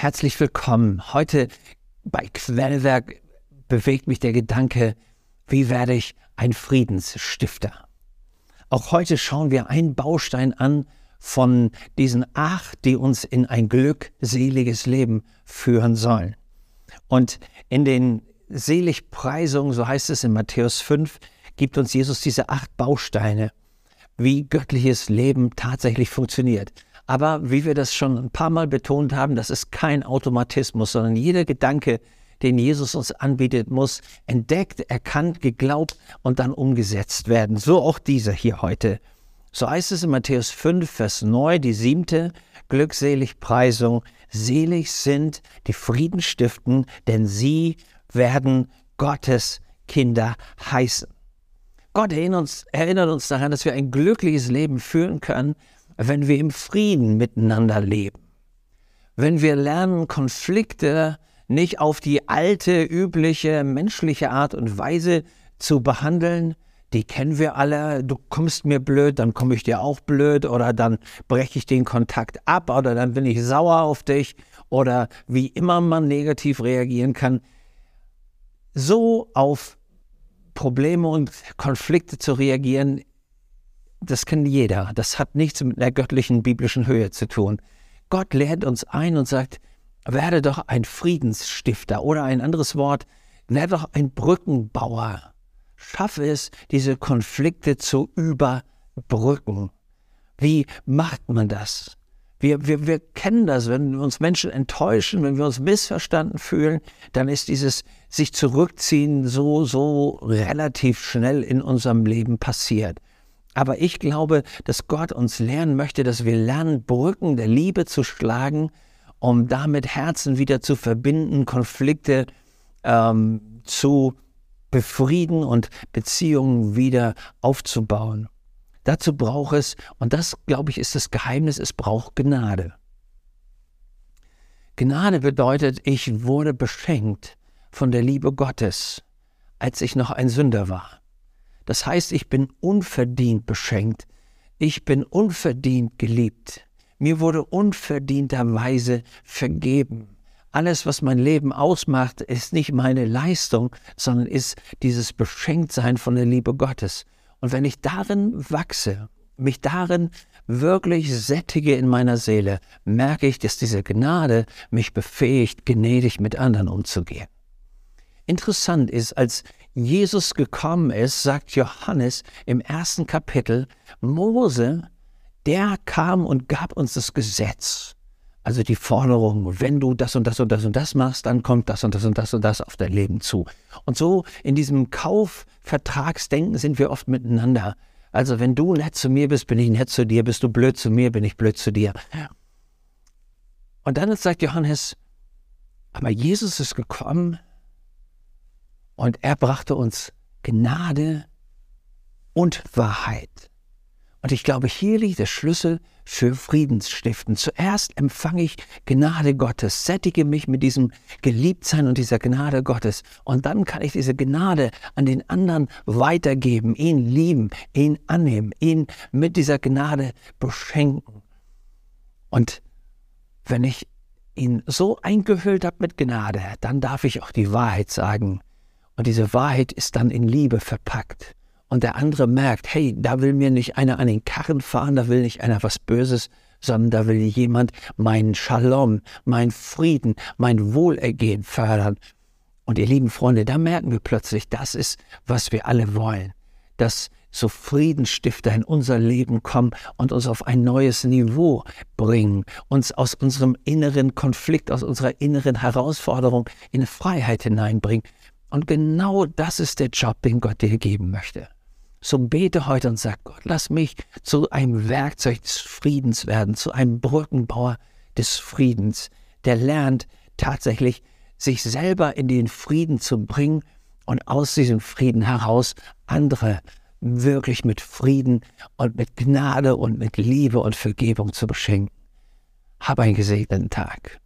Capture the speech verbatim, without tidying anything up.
Herzlich willkommen. Heute bei Quellwerk bewegt mich der Gedanke, wie werde ich ein Friedensstifter? Auch heute schauen wir einen Baustein an von diesen acht, die uns in ein glückseliges Leben führen sollen. Und in den Seligpreisungen, so heißt es in Matthäus fünf, gibt uns Jesus diese acht Bausteine, wie göttliches Leben tatsächlich funktioniert. Aber wie wir das schon ein paar Mal betont haben, das ist kein Automatismus, sondern jeder Gedanke, den Jesus uns anbietet, muss entdeckt, erkannt, geglaubt und dann umgesetzt werden. So auch dieser hier heute. So heißt es in Matthäus fünf, Vers neun, die siebte Glückseligpreisung. Selig sind die Frieden stiften, denn sie werden Gottes Kinder heißen. Gott erinnert uns, erinnert uns daran, dass wir ein glückliches Leben führen können, wenn wir im Frieden miteinander leben. Wenn wir lernen, Konflikte nicht auf die alte, übliche, menschliche Art und Weise zu behandeln, die kennen wir alle, du kommst mir blöd, dann komme ich dir auch blöd oder dann breche ich den Kontakt ab oder dann bin ich sauer auf dich oder wie immer man negativ reagieren kann. So auf Probleme und Konflikte zu reagieren, das kann jeder. Das hat nichts mit einer göttlichen, biblischen Höhe zu tun. Gott lädt uns ein und sagt, werde doch ein Friedensstifter oder ein anderes Wort, werde doch ein Brückenbauer. Schaffe es, diese Konflikte zu überbrücken. Wie macht man das? Wir, wir, wir kennen das, wenn uns Menschen enttäuschen, wenn wir uns missverstanden fühlen, dann ist dieses sich zurückziehen so, so relativ schnell in unserem Leben passiert. Aber ich glaube, dass Gott uns lernen möchte, dass wir lernen, Brücken der Liebe zu schlagen, um damit Herzen wieder zu verbinden, Konflikte ähm, zu befrieden und Beziehungen wieder aufzubauen. Dazu braucht es, und das, glaube ich, ist das Geheimnis, es braucht Gnade. Gnade bedeutet, ich wurde beschenkt von der Liebe Gottes, als ich noch ein Sünder war. Das heißt, ich bin unverdient beschenkt. Ich bin unverdient geliebt. Mir wurde unverdienterweise vergeben. Alles, was mein Leben ausmacht, ist nicht meine Leistung, sondern ist dieses Beschenktsein von der Liebe Gottes. Und wenn ich darin wachse, mich darin wirklich sättige in meiner Seele, merke ich, dass diese Gnade mich befähigt, gnädig mit anderen umzugehen. Interessant ist, als Jesus gekommen ist, sagt Johannes im ersten Kapitel, Mose, der kam und gab uns das Gesetz. Also die Forderung, wenn du das und das und das und das machst, dann kommt das und das und das und das auf dein Leben zu. Und so in diesem Kaufvertragsdenken sind wir oft miteinander. Also wenn du nett zu mir bist, bin ich nett zu dir, bist du blöd zu mir, bin ich blöd zu dir. Und dann sagt Johannes, aber Jesus ist gekommen, und er brachte uns Gnade und Wahrheit. Und ich glaube, hier liegt der Schlüssel für Friedensstiften. Zuerst empfange ich Gnade Gottes, sättige mich mit diesem Geliebtsein und dieser Gnade Gottes. Und dann kann ich diese Gnade an den anderen weitergeben, ihn lieben, ihn annehmen, ihn mit dieser Gnade beschenken. Und wenn ich ihn so eingehüllt habe mit Gnade, dann darf ich auch die Wahrheit sagen. Und diese Wahrheit ist dann in Liebe verpackt. Und der andere merkt, hey, da will mir nicht einer an den Karren fahren, da will nicht einer was Böses, sondern da will jemand meinen Shalom, meinen Frieden, mein Wohlergehen fördern. Und ihr lieben Freunde, da merken wir plötzlich, das ist, was wir alle wollen. Dass so Friedensstifter in unser Leben kommen und uns auf ein neues Niveau bringen, uns aus unserem inneren Konflikt, aus unserer inneren Herausforderung in Freiheit hineinbringen. Und genau das ist der Job, den Gott dir geben möchte. So bete heute und sag, Gott, lass mich zu einem Werkzeug des Friedens werden, zu einem Brückenbauer des Friedens, der lernt tatsächlich, sich selber in den Frieden zu bringen und aus diesem Frieden heraus andere wirklich mit Frieden und mit Gnade und mit Liebe und Vergebung zu beschenken. Hab einen gesegneten Tag.